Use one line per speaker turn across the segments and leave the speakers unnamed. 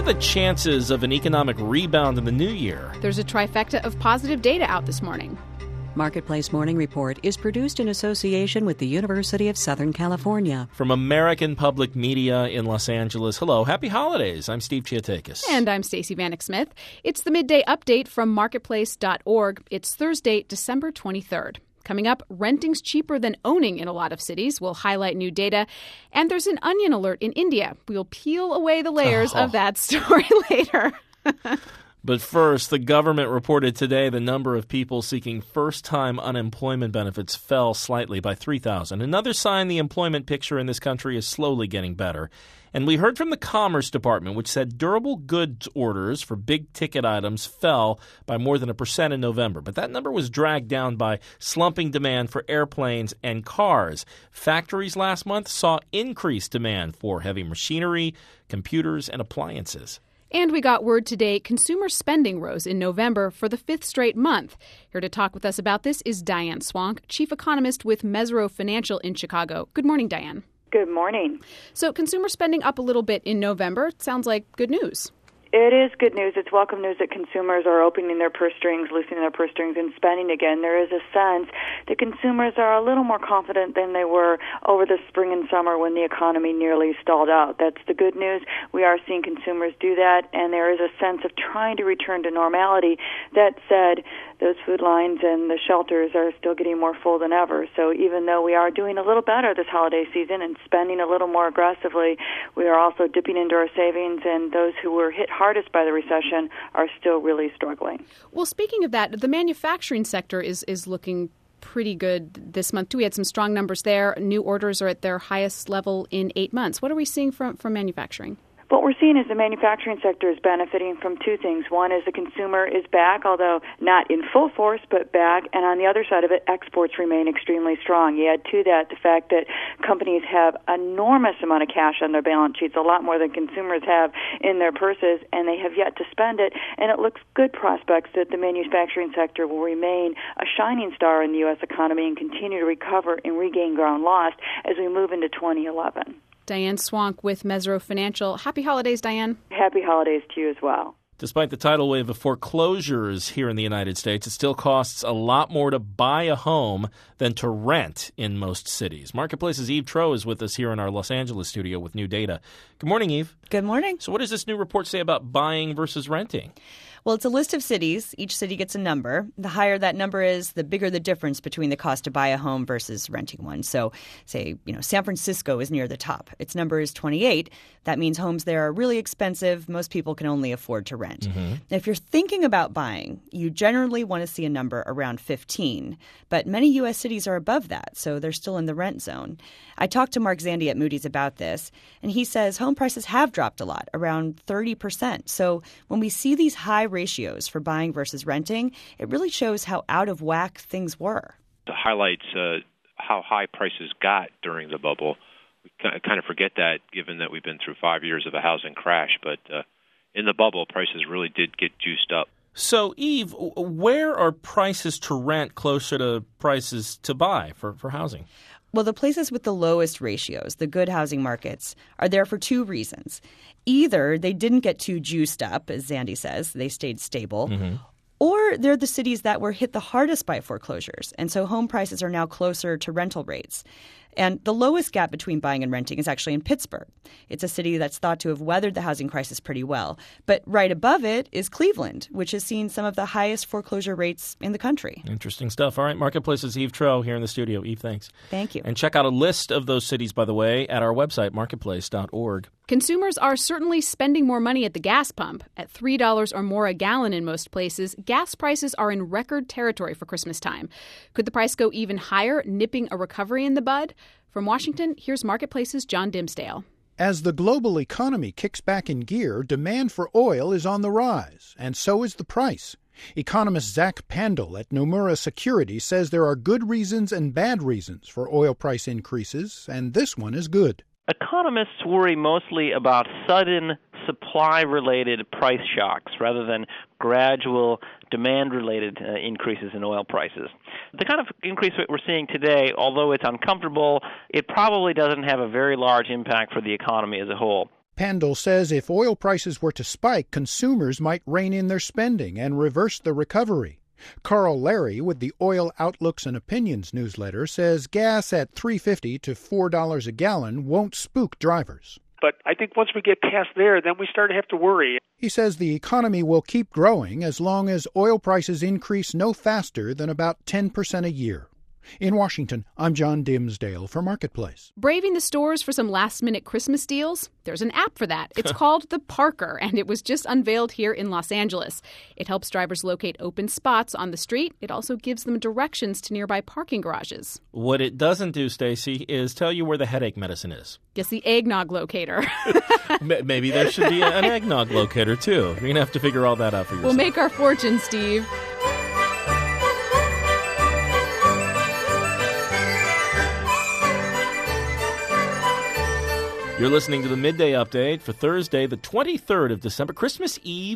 are the chances of an economic rebound in the new year?
There's a trifecta of positive data out this morning.
Marketplace Morning Report is produced in association with the University of Southern California.
From American Public Media in Los Angeles, hello, happy holidays. I'm Steve Chiatakis.
And I'm Stacey Vanek Smith. It's the midday update from marketplace.org. It's Thursday, December 23rd. Coming up, renting's cheaper than owning in a lot of cities. We'll highlight new data. And there's an onion alert in India. We'll peel away the layers of that story later.
But first, the government reported today the number of people seeking first-time unemployment benefits fell slightly by 3,000. Another sign the employment picture in this country is slowly getting better. And we heard from the Commerce Department, which said durable goods orders for big-ticket items fell by more than 1% in November. But that number was dragged down by slumping demand for airplanes and cars. Factories last month saw increased demand for heavy machinery, computers, and appliances.
And we got word today consumer spending rose in November for the fifth straight month. Here to talk with us about this is Diane Swank, chief economist with Mesirow Financial in Chicago. Good morning, Diane.
Good morning.
So consumer spending up a little bit in November. Sounds like good news.
It is good news. It's welcome news that consumers are opening their purse strings, loosening their purse strings, and spending again. There is a sense that consumers are a little more confident than they were over the spring and summer when the economy nearly stalled out. That's the good news. We are seeing consumers do that, and there is a sense of trying to return to normality. That said, those food lines and the shelters are still getting more full than ever. So even though we are doing a little better this holiday season and spending a little more aggressively, we are also dipping into our savings, and those who were hit hardest by the recession are still really struggling.
Well, speaking of that, the manufacturing sector is looking pretty good this month, too. We had some strong numbers there. New orders are at their highest level in 8 months. What are we seeing from manufacturing?
What we're seeing is the manufacturing sector is benefiting from two things. One is the consumer is back, although not in full force, but back. And on the other side of it, exports remain extremely strong. You add to that the fact that companies have enormous amount of cash on their balance sheets, a lot more than consumers have in their purses, and they have yet to spend it. And it looks good prospects that the manufacturing sector will remain a shining star in the U.S. economy and continue to recover and regain ground lost as we move into 2011.
Diane Swank with Mesirow Financial. Happy holidays, Diane.
Happy holidays to you as well.
Despite the tidal wave of foreclosures here in the United States, it still costs a lot more to buy a home than to rent in most cities. Marketplace's Eve Troeh is with us here in our Los Angeles studio with new data. Good morning, Eve.
Good morning.
So what does this new report say about buying versus renting?
Well, it's a list of cities. Each city gets a number. The higher that number is, the bigger the difference between the cost to buy a home versus renting one. So, say, San Francisco is near the top. Its number is 28. That means homes there are really expensive. Most people can only afford to rent. Now, if you're thinking about buying, you generally want to see a number around 15. But many U.S. cities are above that, so they're still in the rent zone. I talked to Mark Zandi at Moody's about this, and he says home prices have dropped a lot, around 30%. So when we see these high ratios for buying versus renting, it really shows how out of whack things were.
It highlights how high prices got during the bubble. We kind of forget that, given that we've been through 5 years of a housing crash. But in the bubble, prices really did get juiced up.
So, Eve, where are prices to rent closer to prices to buy for housing?
Well, the places with the lowest ratios, the good housing markets, are there for two reasons. Either they didn't get too juiced up, as Zandi says, they stayed stable, or they're the cities that were hit the hardest by foreclosures, and so home prices are now closer to rental rates. And the lowest gap between buying and renting is actually in Pittsburgh. It's a city that's thought to have weathered the housing crisis pretty well. But right above it is Cleveland, which has seen some of the highest foreclosure rates in the country.
Interesting stuff. All right, Marketplace's Eve Troeh here in the studio. Eve, thanks.
Thank you.
And check out a list of those cities, by the way, at our website, marketplace.org.
Consumers are certainly spending more money at the gas pump. At $3 or more a gallon in most places, gas prices are in record territory for Christmas time. Could the price go even higher, nipping a recovery in the bud? From Washington, here's Marketplace's John Dimsdale.
As the global economy kicks back in gear, demand for oil is on the rise, and so is the price. Economist Zach Pandel at Nomura Securities says there are good reasons and bad reasons for oil price increases, and this one is good.
Economists worry mostly about sudden supply-related price shocks rather than gradual demand-related increases in oil prices. The kind of increase that we're seeing today, although it's uncomfortable, it probably doesn't have a very large impact for the economy as a whole.
Pandel says if oil prices were to spike, consumers might rein in their spending and reverse the recovery. Carl Larry with the Oil Outlooks and Opinions newsletter says gas at $3.50 to $4 a gallon won't spook drivers.
But I think once we get past there, then we start to have to worry.
He says the economy will keep growing as long as oil prices increase no faster than about 10% a year. In Washington, I'm John Dimsdale for Marketplace.
Braving the stores for some last-minute Christmas deals? There's an app for that. It's called the Parker, and it was just unveiled here in Los Angeles. It helps drivers locate open spots on the street. It also gives them directions to nearby parking garages.
What it doesn't do, Stacey, is tell you where the headache medicine is.
Guess the eggnog locator.
Maybe there should be an eggnog locator, too. You're going to have to figure all that out for yourself.
We'll make our fortune, Steve.
You're listening to the Midday Update for Thursday, the 23rd of December, Christmas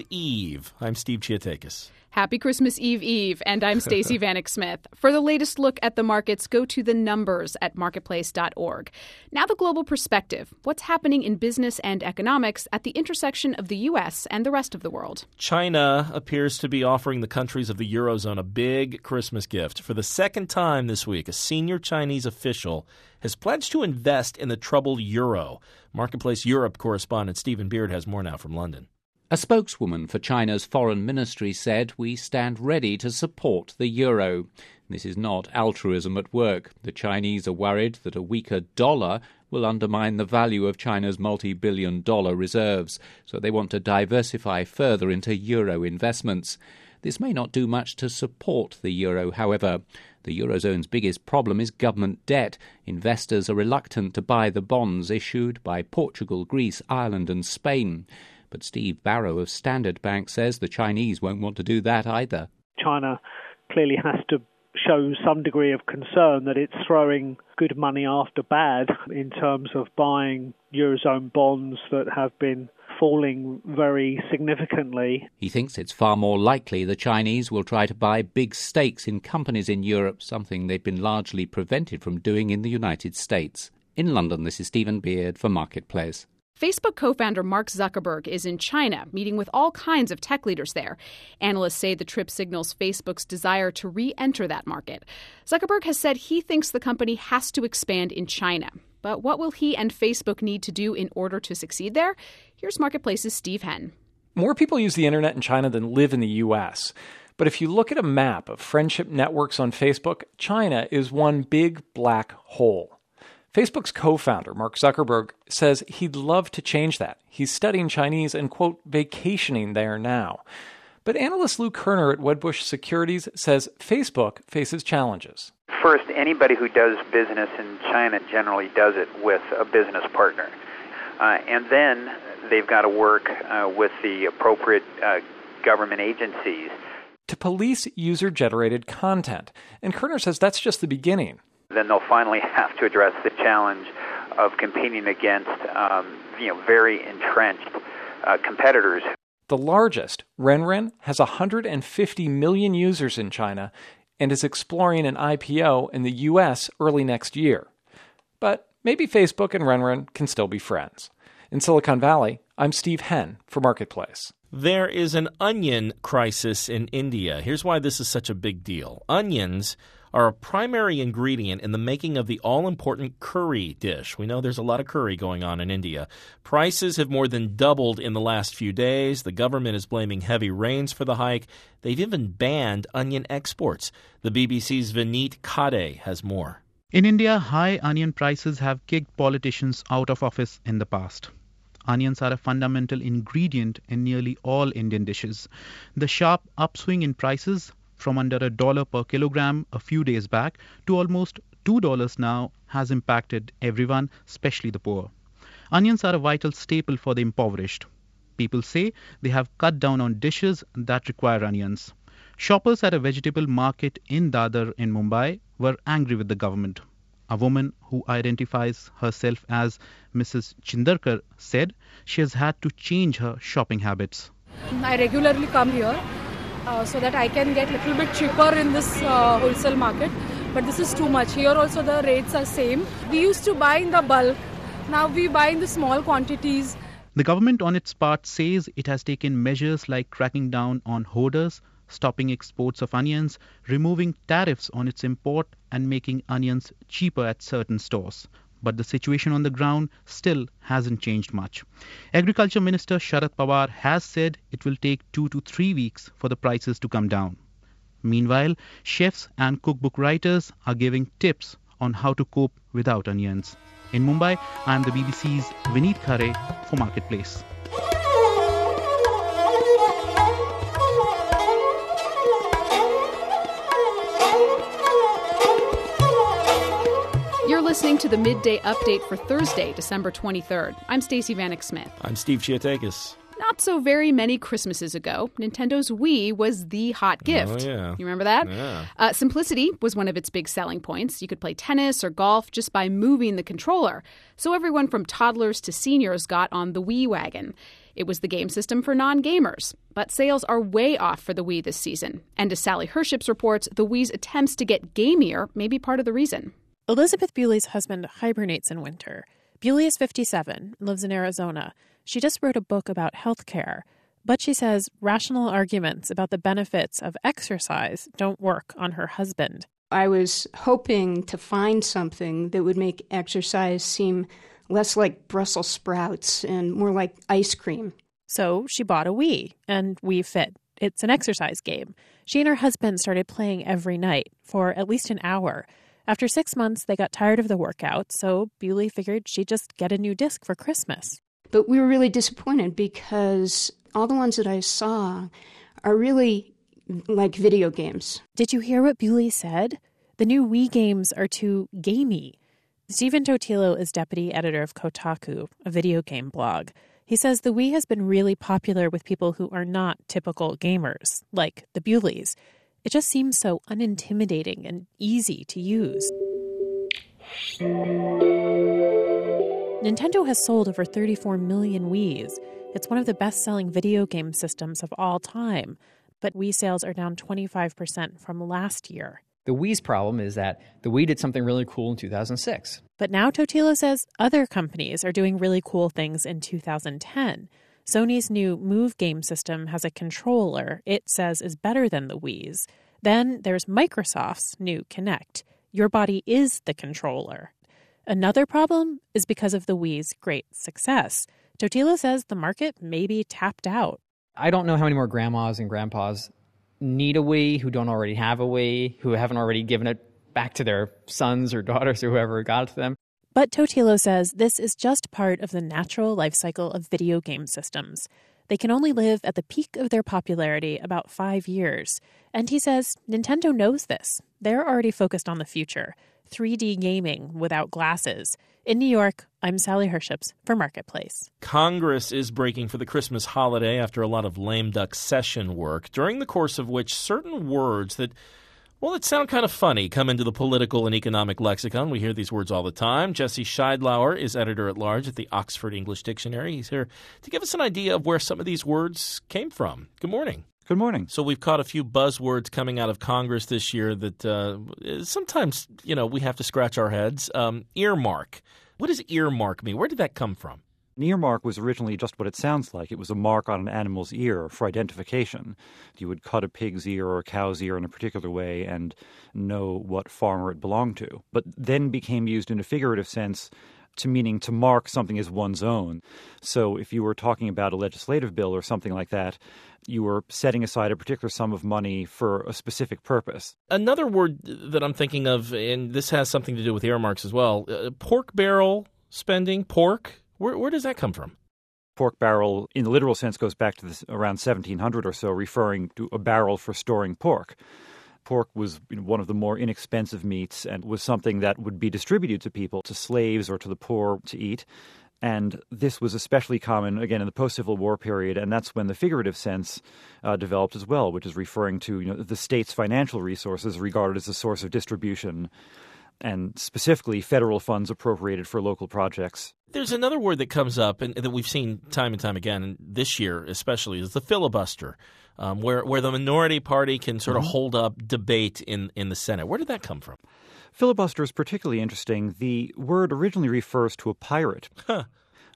Eve. I'm Steve Chiatakis.
Happy Christmas Eve, and I'm Stacey Vanek Smith. For the latest look at the markets, go to the numbers at marketplace.org. Now the global perspective. What's happening in business and economics at the intersection of the U.S. and the rest of the world?
China appears to be offering the countries of the Eurozone a big Christmas gift. For the second time this week, a senior Chinese official has pledged to invest in the troubled euro. Marketplace Europe correspondent Stephen Beard has more now from London.
A spokeswoman for China's foreign ministry said, "We stand ready to support the euro." This is not altruism at work. The Chinese are worried that a weaker dollar will undermine the value of China's multi-billion-dollar reserves, so they want to diversify further into euro investments. This may not do much to support the euro, however. The Eurozone's biggest problem is government debt. Investors are reluctant to buy the bonds issued by Portugal, Greece, Ireland and Spain. But Steve Barrow of Standard Bank says the Chinese won't want to do that either.
China clearly has to show some degree of concern that it's throwing good money after bad in terms of buying Eurozone bonds that have been falling very significantly.
He thinks it's far more likely the Chinese will try to buy big stakes in companies in Europe, something they've been largely prevented from doing in the United States. In London, this is Stephen Beard for Marketplace.
Facebook co-founder Mark Zuckerberg is in China, meeting with all kinds of tech leaders there. Analysts say the trip signals Facebook's desire to re-enter that market. Zuckerberg has said he thinks the company has to expand in China. But what will he and Facebook need to do in order to succeed there? Here's Marketplace's Steve Henn.
More people use the internet in China than live in the U.S. But if you look at a map of friendship networks on Facebook, China is one big black hole. Facebook's co-founder, Mark Zuckerberg, says he'd love to change that. He's studying Chinese and, quote, vacationing there now. But analyst Lou Kerner at Wedbush Securities says Facebook faces challenges.
First, anybody who does business in China generally does it with a business partner. And then they've got to work with the appropriate government agencies
to police user-generated content. And Kerner says that's just the beginning.
Then they'll finally have to address the challenge of competing against very entrenched competitors.
The largest, Renren, has 150 million users in China and is exploring an IPO in the U.S. early next year. But maybe Facebook and Renren can still be friends. In Silicon Valley, I'm Steve Henn for Marketplace.
There is an onion crisis in India. Here's why this is such a big deal. Onions are a primary ingredient in the making of the all-important curry dish. We know there's a lot of curry going on in India. Prices have more than doubled in the last few days. The government is blaming heavy rains for the hike. They've even banned onion exports. The BBC's Vineet Kade has more.
In India, high onion prices have kicked politicians out of office in the past. Onions are a fundamental ingredient in nearly all Indian dishes. The sharp upswing in prices from under $1 per kilogram a few days back to almost $2 now has impacted everyone, especially the poor. Onions are a vital staple for the impoverished. People say they have cut down on dishes that require onions. Shoppers at a vegetable market in Dadar in Mumbai were angry with the government. A woman who identifies herself as Mrs. Chindarkar said she has had to change her shopping habits.
I regularly come here so that I can get a little bit cheaper in this wholesale market. But this is too much. Here also the rates are same. We used to buy in the bulk. Now we buy in the small quantities.
The government, on its part, says it has taken measures like cracking down on hoarders, stopping exports of onions, removing tariffs on its import, and making onions cheaper at certain stores. But the situation on the ground still hasn't changed much. Agriculture Minister Sharad Pawar has said it will take 2 to 3 weeks for the prices to come down. Meanwhile, chefs and cookbook writers are giving tips on how to cope without onions. In Mumbai, I am the BBC's Vineet Khare for Marketplace.
You're listening to the Midday Update for Thursday, December 23rd. I'm Stacey Vanek Smith.
I'm Steve Chiatakis.
Not so very many Christmases ago, Nintendo's Wii was the hot gift.
Oh, yeah.
You remember that?
Yeah.
Simplicity was one of its big selling points. You could play tennis or golf just by moving the controller. So everyone from toddlers to seniors got on the Wii wagon. It was the game system for non-gamers. But sales are way off for the Wii this season. And as Sally Herships reports, the Wii's attempts to get gamier may be part of the reason.
Elizabeth Bewley's husband hibernates in winter. Bewley is 57 and lives in Arizona. She just wrote a book about healthcare, but she says rational arguments about the benefits of exercise don't work on her husband.
I was hoping to find something that would make exercise seem less like Brussels sprouts and more like ice cream.
So she bought a Wii, and Wii Fit. It's an exercise game. She and her husband started playing every night for at least an hour. After 6 months, they got tired of the workout, so Bewley figured she'd just get a new disc for Christmas.
But we were really disappointed because all the ones that I saw are really like video games.
Did you hear what Bewley said? The new Wii games are too gamey. Stephen Totilo is deputy editor of Kotaku, a video game blog. He says the Wii has been really popular with people who are not typical gamers, like the Bewleys. It just seems so unintimidating and easy to use. Nintendo has sold over 34 million Wiis. It's one of the best-selling video game systems of all time, but Wii sales are down 25% from last year.
The Wii's problem is that the Wii did something really cool in 2006.
But now Totilo says other companies are doing really cool things in 2010. Sony's new Move game system has a controller it says is better than the Wii's. Then there's Microsoft's new Kinect. Your body is the controller. Another problem is because of the Wii's great success. Totilo says the market may be tapped out.
I don't know how many more grandmas and grandpas need a Wii who don't already have a Wii, who haven't already given it back to their sons or daughters or whoever got it to them.
But Totilo says this is just part of the natural life cycle of video game systems. They can only live at the peak of their popularity about 5 years. And he says Nintendo knows this. They're already focused on the future. 3D gaming without glasses. In New York, I'm Sally Herships for Marketplace.
Congress is breaking for the Christmas holiday after a lot of lame duck session work, during the course of which certain words that sound kind of funny come into the political and economic lexicon. We hear these words all the time. Jesse Scheidlauer is editor-at-large at the Oxford English Dictionary. He's here to give us an idea of where some of these words came from. Good morning.
Good morning.
So we've caught a few buzzwords coming out of Congress this year that sometimes, we have to scratch our heads. Earmark. What does earmark mean? Where did that come from?
An earmark was originally just what it sounds like. It was a mark on an animal's ear for identification. You would cut a pig's ear or a cow's ear in a particular way and know what farmer it belonged to. But then became used in a figurative sense to meaning to mark something as one's own. So if you were talking about a legislative bill or something like that, you were setting aside a particular sum of money for a specific purpose.
Another word that I'm thinking of, and this has something to do with earmarks as well, pork barrel spending, pork. Where does that come from?
Pork barrel, in the literal sense, goes back to around 1700 or so, referring to a barrel for storing pork. Pork was one of the more inexpensive meats and was something that would be distributed to people, to slaves or to the poor to eat. And this was especially common, again, in the post-Civil War period, and that's when the figurative sense developed as well, which is referring to the state's financial resources regarded as a source of distribution, and specifically federal funds appropriated for local projects.
There's another word that comes up and that we've seen time and time again, and this year especially, is the filibuster, where the minority party can sort of hold up debate in the Senate. Where did that come from?
Filibuster is particularly interesting. The word originally refers to a pirate.
Huh.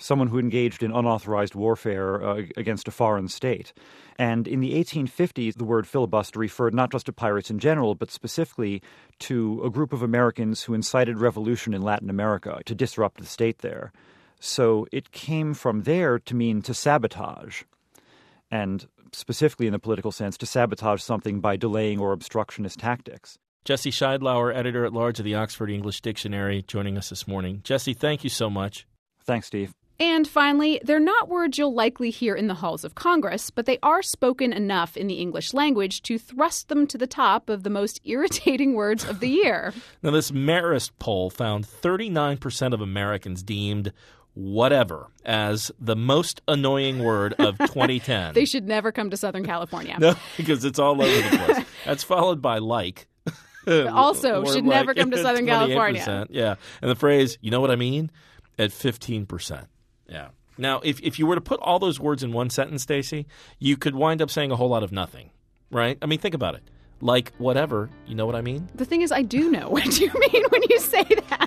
someone who engaged in unauthorized warfare against a foreign state. And in the 1850s, the word filibuster referred not just to pirates in general, but specifically to a group of Americans who incited revolution in Latin America to disrupt the state there. So it came from there to mean to sabotage. And specifically in the political sense, to sabotage something by delaying or obstructionist tactics.
Jesse Scheidlauer, editor-at-large of the Oxford English Dictionary, joining us this morning. Jesse, thank you so much.
Thanks, Steve.
And finally, they're not words you'll likely hear in the halls of Congress, but they are spoken enough in the English language to thrust them to the top of the most irritating words of the year.
Now, this Marist poll found 39% of Americans deemed whatever as the most annoying word of 2010.
They should never come to Southern California.
No, because it's all over the place. That's followed by like.
Also, should never come to Southern California.
Yeah. And the phrase, you know what I mean? At 15%. Yeah. Now, if you were to put all those words in one sentence, Stacey, you could wind up saying a whole lot of nothing, right? I mean, think about it. Like whatever, you know what I mean?
The thing is, I do know what you mean when you say that.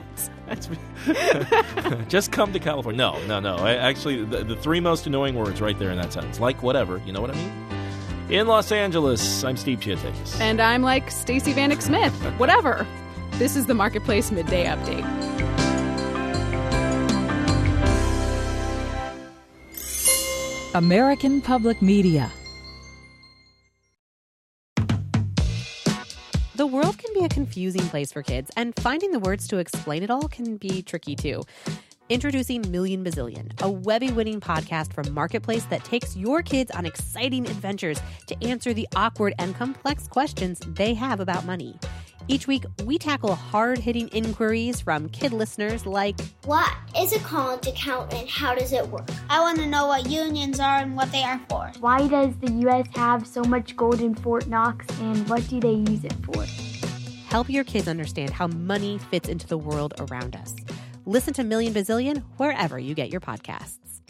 Just come to California. No. Actually, the three most annoying words right there in that sentence. Like whatever, you know what I mean? In Los Angeles, I'm Steve Chiatakis.
And I'm like Stacey Vanek Smith. Whatever. This is the Marketplace Midday Update.
American Public Media.
The world can be a confusing place for kids, and finding the words to explain it all can be tricky too. Introducing Million Bazillion, a Webby-winning podcast from Marketplace that takes your kids on exciting adventures to answer the awkward and complex questions they have about money. Each week, we tackle hard-hitting inquiries from kid listeners like,
what is a college account and how does it work? I want to know what unions are and what they are for.
Why does the U.S. have so much gold in Fort Knox and what do they use it for?
Help your kids understand how money fits into the world around us. Listen to Million Bazillion wherever you get your podcasts.